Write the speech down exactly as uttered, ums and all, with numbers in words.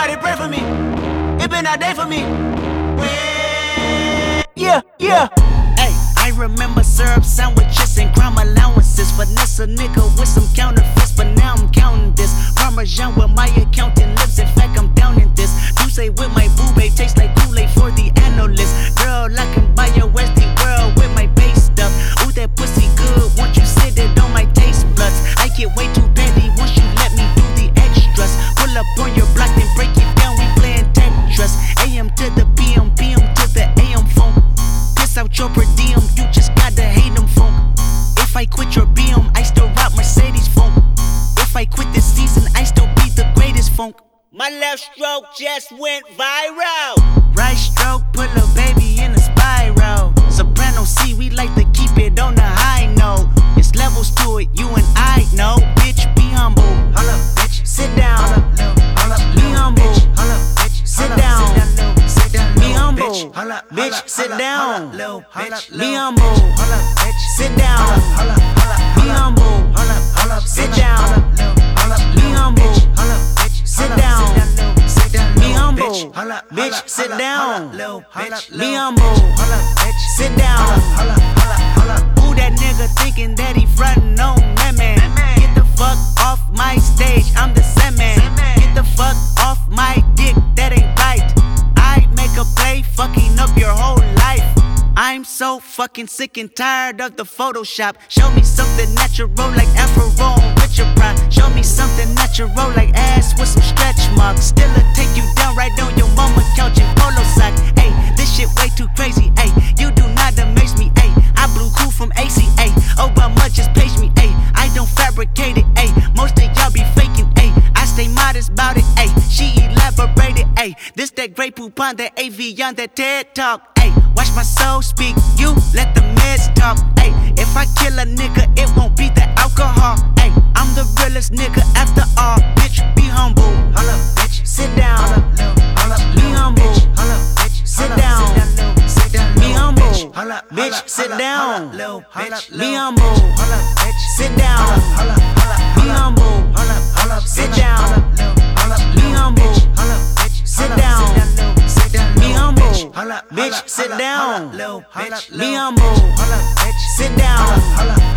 Somebody pray for me. It been a day for me. Yeah, yeah. Hey, I remember syrup sandwiches and crime allowances. Finesse a nigga with some counterfeits, but now I'm counting this. Parmesan with my accountant lips. In fact, I'm down in this. You say with my boo babe tastes like Kool-Aid for the analyst. Girl, I can buy your Westie world with my base stuff. Ooh, that pussy good. Once you sit it on my taste buds, I get way too petty once you let me do the extras. Pull up on your block and break it down. We playing Tetris. A M to the P M, P M to the A M phone. Piss out your per diem, you just gotta hate them funk. If I quit your B M, I still rock Mercedes funk. If I quit this season, I still be the greatest funk. My left stroke just went viral. Right stroke put a baby in a spiral. Soprano C, we like to keep it on the high note. It's levels to it, you and I know. Bitch, be humble. Hold up, bitch. Sit down. Hold up, be humble. Hold up, bitch. Sit down. Be humble. Bitch, sit down. Be humble. Sit down. Be humble. Sit down. Be humble. Sit down. Be humble. Bitch, sit down. Be humble. Sit down. Who that nigga thinking that he frontin' on that man? Get the fuck off my stage, I'm the Sandman. Get the fuck off my dick, that ain't right. I make a play, fucking up your whole life. I'm so fucking sick and tired of the Photoshop. Show me something natural like Afro on Richard Pryor. Show me something natural like ass with some stretch marks. Still'll take you down right on your mama couch in polo sock. Ayy, this shit way too crazy. Ayy, you do not amaze me. Ayy, I blew cool from A C A. Obama just page me. Ayy, I don't fabricate it. Ayy, most of y'all be faking. Ayy, I stay modest about it. Ayy, she elaborated. Ayy, this that Grey Poupon, that A V on that TED Talk. Ayy, watch my soul speak, you let the meds talk. Ayy, if I kill a nigga, it won't be the alcohol. Ayy, I'm the realest nigga after all. Bitch, be humble. Hold up, bitch. Sit down. Be humble. Sit down. Be humble. Bitch, sit down. Be humble. Sit down. Be humble. Sit down. Be humble. Sit down. Be humble. Bitch, sit down. Be humble. Sit down.